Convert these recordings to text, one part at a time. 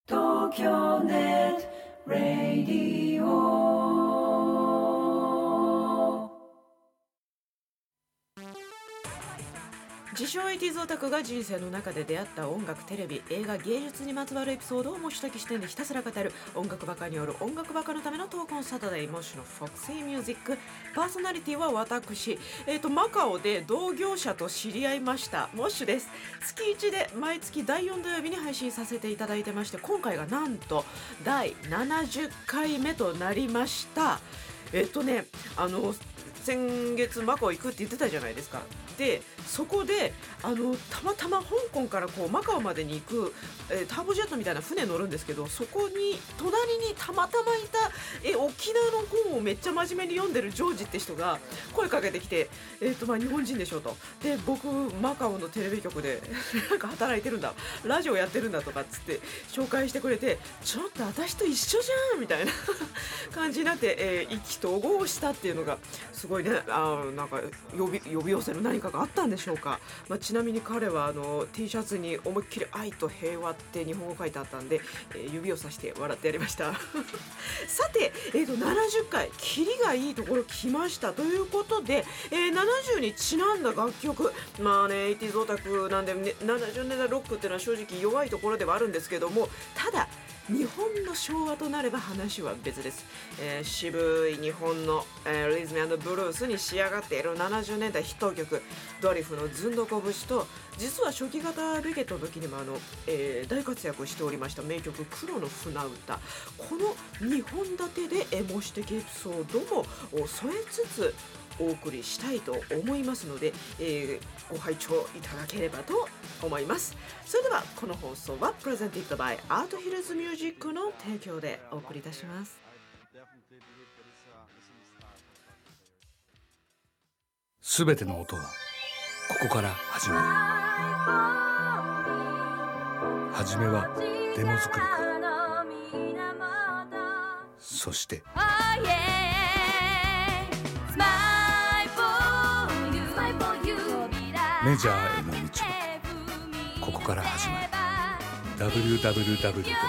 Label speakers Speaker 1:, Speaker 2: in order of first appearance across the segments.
Speaker 1: 東京ネットラディオ。自称エイティーズオタクが人生の中で出会った音楽、テレビ、映画、芸術にまつわるエピソードを模試的視点でひたすら語る音楽バカによる音楽バカのためのトークオンサタデー、模試のフォクシーミュージック。パーソナリティは私、マカオで同業者と知り合いましたモッシュです。月1で毎月第4土曜日に配信させていただいてまして、今回がなんと第70回目となりました。先月マカオ行くって言ってたじゃないですか。でそこでたまたま香港からこうマカオまでに行く、ターボジェットみたいな船乗るんですけど、そこに隣にたまたまいた沖縄の本をめっちゃ真面目に読んでるジョージって人が声かけてきて、日本人でしょと。で僕マカオのテレビ局でなんか働いてるんだ、ラジオやってるんだとかっつって紹介してくれて、ちょっと私と一緒じゃんみたいな感じになって、意気投合したっていうのがすごいね。なんか呼び寄せる何かがあったんでしょうか。ちなみに彼はT シャツに思いっきり愛と平和って日本語書いてあったんで、指をさして笑ってやりましたさて、70回キリがいいところ来ましたということで、70にちなんだ楽曲、80s オタクなんで、ね、70年代ロックっていうのは正直弱いところではあるんですけども、ただ日本の昭和となれば話は別です。渋い日本の、リズム&ブルースに仕上がっている70年代ヒット曲、ドリフのずんどこ節と、実は初期型ベケットの時にも大活躍しておりました名曲黒の船歌。この2本立てで模試的エピソードも添えつつお送りしたいと思いますので、ご拝聴いただければと思います。それではこの放送はプレゼンティッドバイアートヒルズミュージックの提供でお送りいたします。
Speaker 2: すべての音はここから始まる。はじめはデモ作りから、そしてメジャーへの道もここから始まる。 www.arthillsnetnet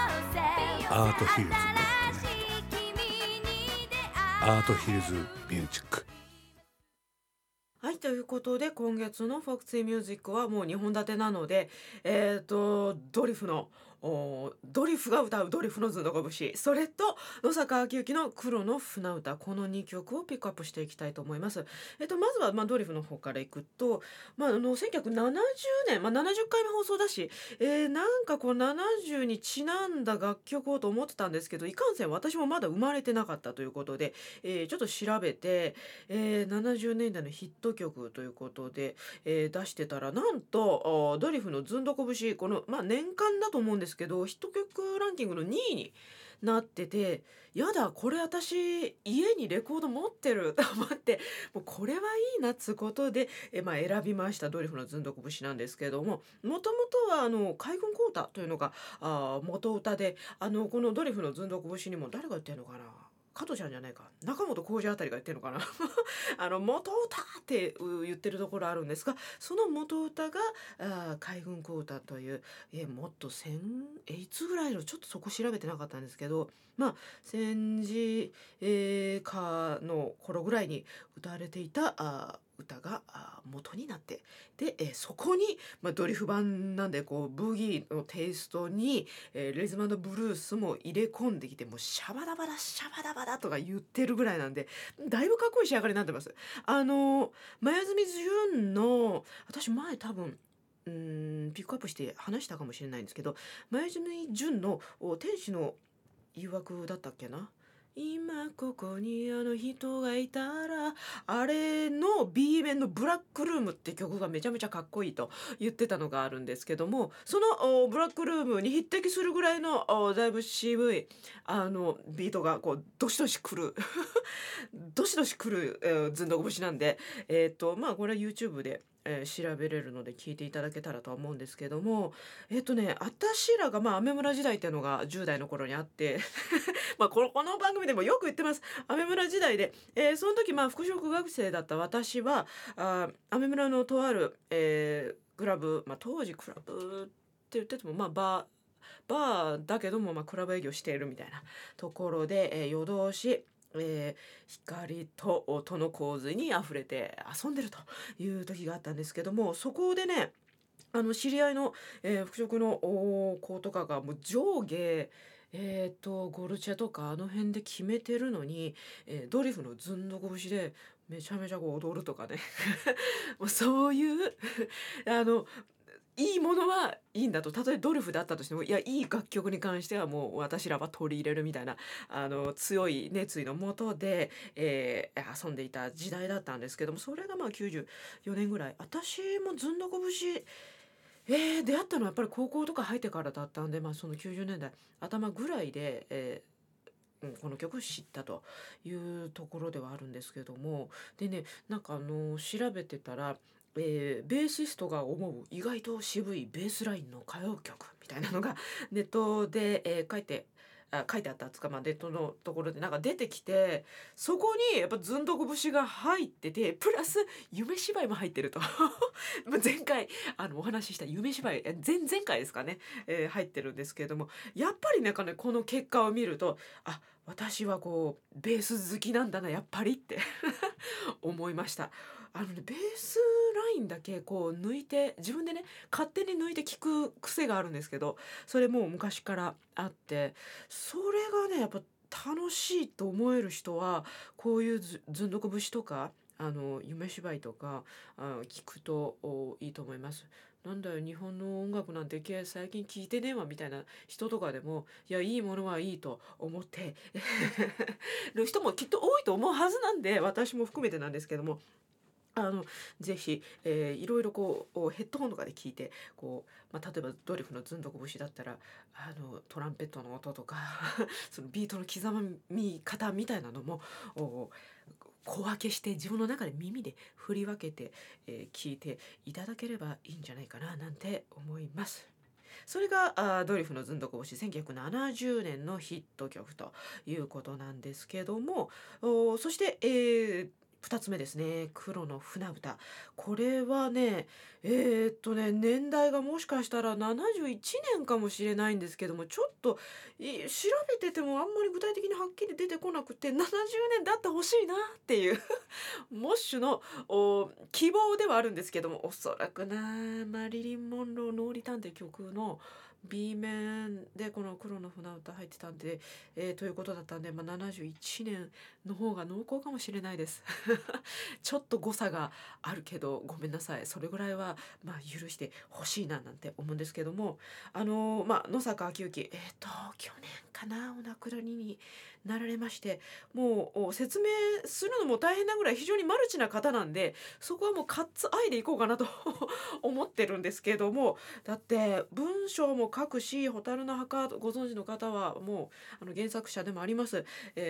Speaker 2: アートヒルズミュージック。
Speaker 1: はい、ということで今月のフォクシーミュージックはもう2本立てなので、ドリフのドリフが歌うドリフのずんどこ節、それと野坂昭之の黒の船歌、この2曲をピックアップしていきたいと思います。まずはドリフの方からいくと、1970年、70回目放送だし、なんかこう70にちなんだ楽曲をと思ってたんですけど、いかんせん私もまだ生まれてなかったということで、ちょっと調べて、70年代のヒット曲ということで、出してたら、なんとドリフのずんどこ節、この、年間だと思うんですけどヒット曲ランキングの2位になってて、やだこれ私家にレコード持ってると思って、もうこれはいいなっつうことで、選びましたドリフのずんどこ節なんですけども、もともとは海軍コータというのが元歌で、このドリフのずんどこ節にも誰が言ってるのかな、加藤ちゃんじゃないか、中本浩二あたりが言ってるのかな元歌って言ってるところあるんですが、その元歌が海軍小歌という、もっといつぐらいの、ちょっとそこ調べてなかったんですけど、戦時、下の頃ぐらいに歌われていた歌が元になって、で、そこに、ドリフ版なんでこうブギーのテイストに、リズム&ブルースも入れ込んできて、もうシャバダバダシャバダバダとか言ってるぐらいなんで、だいぶかっこいい仕上がりになってます。前住純の、私前多分ピックアップして話したかもしれないんですけど、前住純の天使の誘惑だったっけな、今ここにあの人がいたら、あれの B 面のブラックルームって曲がめちゃめちゃかっこいいと言ってたのがあるんですけども、そのブラックルームに匹敵するぐらいのだいぶ渋いビートがこうどしどし来るどしどし来る、ずんどこ節なんで、これは YouTube で調べれるので聞いていただけたらとは思うんですけども、私らがアメ村時代っていうのが10代の頃にあってこの番組でもよく言ってます。アメ村時代で、その時服飾学生だった私はアメ村のとある、クラブ、当時クラブって言っててもババーだけども、クラブ営業しているみたいなところで、夜通し、光と音の洪水にあふれて遊んでるという時があったんですけども、そこでね、知り合いの、服飾の子とかがもう上下、ゴルチェとかあの辺で決めてるのに、ドリフのずんどこ節でめちゃめちゃこう踊るとかね。もうそういうあのいいものはいいんだと。たとえドルフであったとしても、いや、いい楽曲に関してはもう私らは取り入れるみたいな、強い熱意のもとで、遊んでいた時代だったんですけども、それが94年ぐらい。私もずんどこ節、出会ったのはやっぱり高校とか入ってからだったんで、その90年代頭ぐらいで、この曲を知ったというところではあるんですけども、でね、なんか調べてたら、ベーシストが思う意外と渋いベースラインの歌謡曲みたいなのがネットで、書いてあったつか、ネットのところでなんか出てきて、そこにやっぱずんどこ節が入ってて、プラス夢芝居も入ってると。前回お話しした夢芝居、前々回ですかね、入ってるんですけれども、やっぱりなんかね、この結果を見ると、私はこうベース好きなんだなやっぱりって思いました。ベースラインだけこう抜いて自分でね勝手に抜いて聞く癖があるんですけど、それもう昔からあって、それがねやっぱ楽しいと思える人はこういうずんどこ節とか夢芝居とか聞くといいと思います。なんだよ日本の音楽なんて最近聞いてねえわみたいな人とかでも、いやいいものはいいと思ってる人もきっと多いと思うはずなんで、私も含めてなんですけども、ぜひ、いろいろこうヘッドホンとかで聞いて例えばドリフのずんどこ節だったらトランペットの音とかそのビートの刻み方みたいなのもお小分けして自分の中で耳で振り分けて、聞いていただければいいんじゃないかななんて思います。それがドリフのずんどこ節1970年のヒット曲ということなんですけども、そして、2つ目ですね。黒の船歌。これはね、年代がもしかしたら71年かもしれないんですけども、ちょっと調べててもあんまり具体的にはっきり出てこなくて、70年だってほしいなっていうモッシュの希望ではあるんですけども、おそらくなマリリン・モンロー「ノーリターン」って曲の B 面でこの黒の船歌入ってたんで、ということだったんで、71年の方が濃厚かもしれないです。ちょっと誤差があるけどごめんなさい。それぐらいは許してほしいななんて思うんですけども、野坂昭之去年かなお亡くなりになられまして、もう説明するのも大変なぐらい非常にマルチな方なんで、そこはもうカッツアイでいこうかなと思ってるんですけども、だって文章も書くし、蛍の墓ご存知の方はもう原作者でもあります。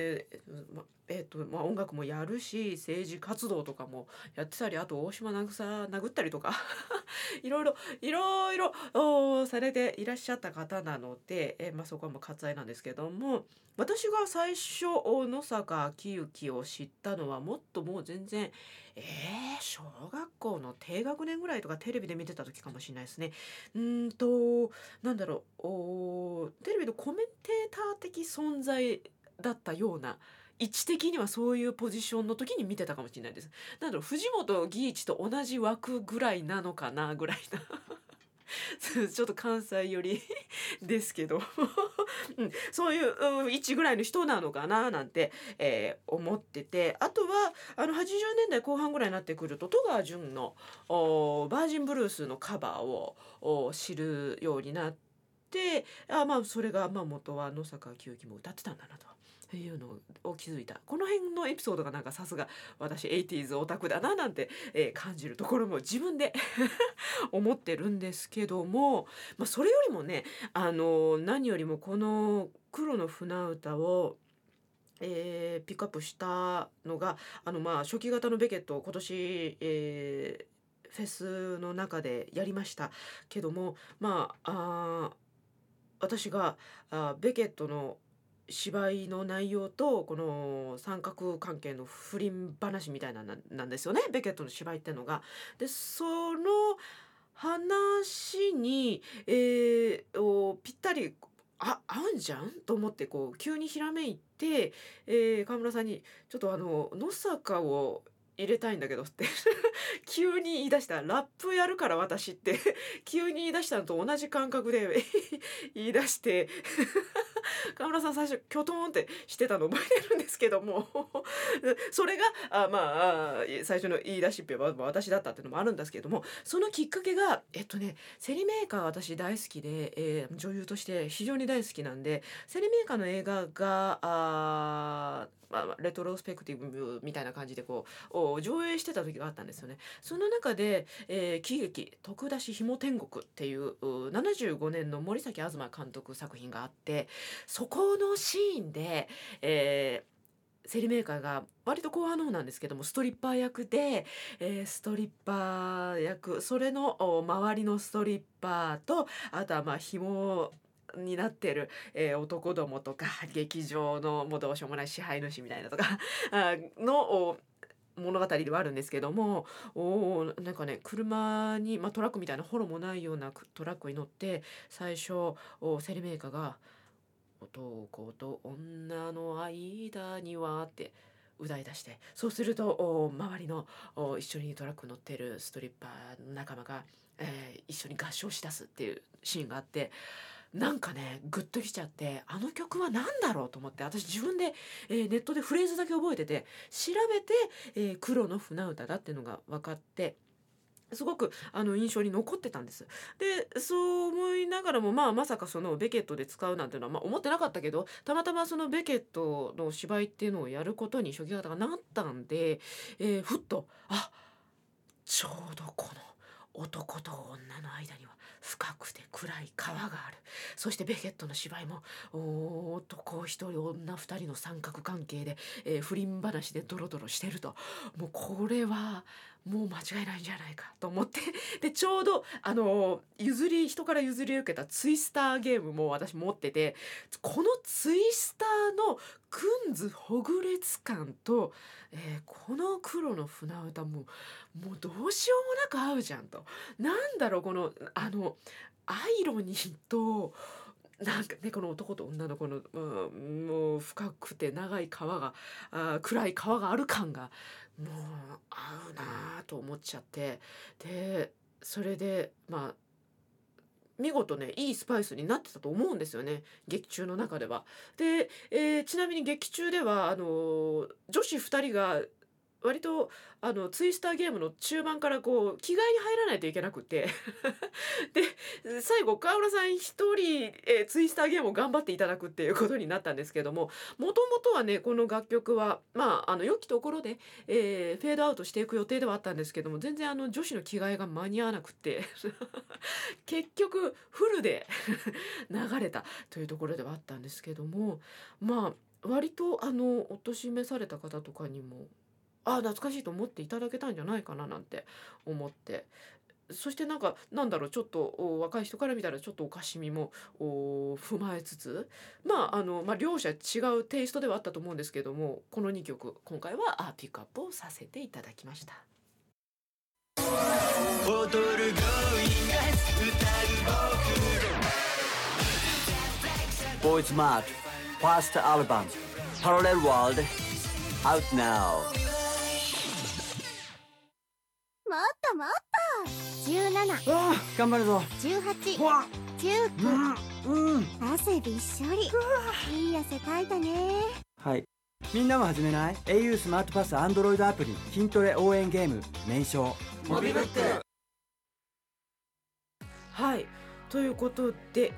Speaker 1: 音楽もやるし政治活動とかもやってたり、あと大島渚殴ったりとかいろいろされていらっしゃった方なので、そこはもう割愛なんですけども、私が最初野坂昭之を知ったのはもっともう全然、小学校の低学年ぐらいとかテレビで見てた時かもしれないですね。なんだろう、テレビのコメンテーター的存在だったような、位置的にはそういうポジションの時に見てたかもしれないです。なんだろう、藤本義一と同じ枠ぐらいなのかなぐらいなちょっと関西寄りですけどそういう位置ぐらいの人なのかななんて、思ってて、あとは80年代後半ぐらいになってくると戸川純のバージンブルースのカバーを知るようになって、それが元は野坂昭之も歌ってたんだなと。いうのを気づいた。この辺のエピソードがなんかさすが私 80s オタクだななんて、感じるところも自分で思ってるんですけども、それよりもね、何よりもこの黒の船歌をピックアップしたのが初期型のベケットを今年、フェスの中でやりましたけども、私がベケットの芝居の内容とこの三角関係の不倫話みたいなんですよね、ベケットの芝居ってのが。でその話に、ぴったり合うんじゃんと思ってこう急にひらめいて、川村さんに「ちょっと野坂を入れたいんだけど」って急に言い出した。ラップやるから私って急に言い出したのと同じ感覚で言い出して川村さん最初キョトンってしてたの覚えてるんですけどもそれが最初の言い出しっぺは私だったっていうのもあるんですけども、そのきっかけがセリメーカー私大好きで、女優として非常に大好きなんで、セリメーカーの映画がレトロスペクティブみたいな感じでこう上映してた時があったんですよね。その中で、喜劇徳田氏ひも天国っていう75年の森崎東監督作品があって、そこのシーンで、セリメーカーが割と後半の方なんですけどもストリッパー役で、ストリッパー役それの周りのストリッパーと、あとは紐になってる、男どもとか劇場のもうどうしようもない支配主みたいなとかの物語ではあるんですけども、なんかね車に、トラックみたいなホロもないようなトラックに乗って最初セリメーカーが男と女の間にはって歌い出して、そうすると周りの一緒にトラック乗ってるストリッパーの仲間が、一緒に合唱しだすっていうシーンがあって、なんかねグッときちゃって、あの曲は何だろうと思って、私自分で、ネットでフレーズだけ覚えてて調べて、黒の船歌だっていうのが分かって、すごく印象に残ってたんです。でそう思いながらも、まさかそのベケットで使うなんていうのは、思ってなかったけど、たまたまそのベケットの芝居っていうのをやることに初期型がなったんで、ふっとちょうどこの男と女の間には深くて暗い川がある。そしてベケットの芝居も男一人女二人の三角関係で、不倫話でドロドロしてると、もうこれはもう間違いないんじゃないかと思って、でちょうど人から譲り受けたツイスターゲームも私持ってて、このツイスターのくんずほぐれつ感と、この黒の船歌もどうしようもなく合うじゃんと。なんだろうこのアイロニーとなんかね、この男と女の子の、もう深くて長い川が暗い川がある感がもう合うなと思っちゃって、でそれで見事ねいいスパイスになってたと思うんですよね、劇中の中では。で、ちなみに劇中では女子2人が割とツイスターゲームの中盤からこう着替えに入らないといけなくてで最後川村さん一人、ツイスターゲームを頑張っていただくっていうことになったんですけども、もともとはねこの楽曲は良きところで、フェードアウトしていく予定ではあったんですけども、全然女子の着替えが間に合わなくて結局フルで流れたというところではあったんですけども、割とお年召された方とかにも懐かしいと思っていただけたんじゃないかななんて思って、そしてなんだろう、ちょっと若い人から見たらちょっとおかしみも踏まえつつ、両者違うテイストではあったと思うんですけども、この2曲今回はピックアップをさせていただきました。踊るゴーイング歌う
Speaker 3: 僕ボーイズマートファーストアルバムパラレルワールド Out now。
Speaker 4: もっともっと17、
Speaker 3: 頑張るぞ。
Speaker 4: 18、19、汗びっしょり。いい汗かいたね。
Speaker 3: はい、みんなも始めない？ au スマートパス Android アプリ筋トレ応援ゲーム名称モビブック。
Speaker 1: はい、ということで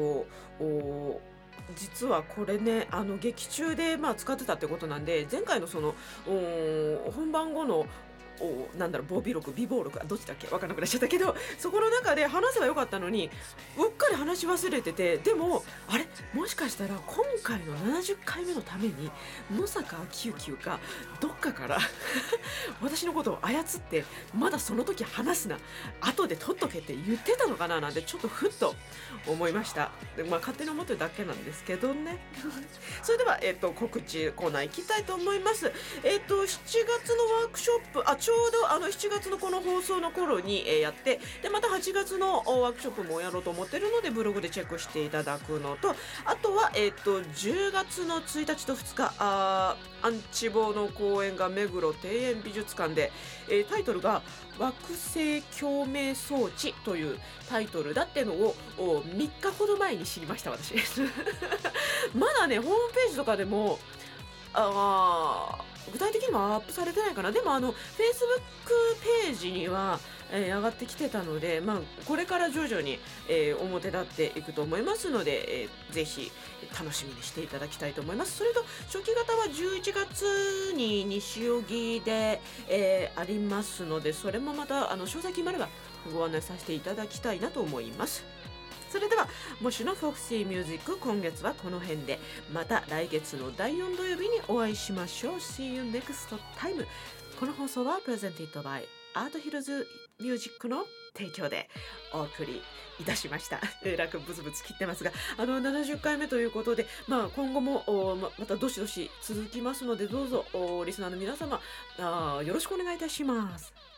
Speaker 1: 実はこれね劇中で使ってたってことなんで、前回のその本番後の防備録備忘録どっちだっけ分からなくなっちゃったけど、そこの中で話せばよかったのにうっかり話し忘れてて、でもあれもしかしたら今回の70回目のために野坂昭之がどっかから私のことを操ってまだその時話すな後で取っとけって言ってたのかななんてちょっとふっと思いました。で勝手に思ってるだけなんですけどねそれでは、告知コーナー行きたいと思います。7月のワークショップちょうど7月のこの放送の頃に、やって、でまた8月のワークショップもやろうと思ってるのでブログでチェックしていただくのと、あとは、10月の1日と2日アンチボの公演が目黒庭園美術館で、タイトルが惑星共鳴装置というタイトルだってのを3日ほど前に知りました私まだねホームページとかでも具体的にはアップされてないかな。でもFacebook ページには、上がってきてたので、これから徐々に、表立っていくと思いますので、ぜひ楽しみにしていただきたいと思います。それと初期型は11月に西荻で、ありますので、それもまた詳細決まればご案内させていただきたいなと思います。それではもしのフォクシーミュージック、今月はこの辺で、また来月の第4土曜日にお会いしましょう。 See you next time。 この放送はプレゼンティッドバイアートヒルズミュージックの提供でお送りいたしました。楽ブツブツ切ってますが、70回目ということで、今後もまたどしどし続きますので、どうぞリスナーの皆様よろしくお願いいたします。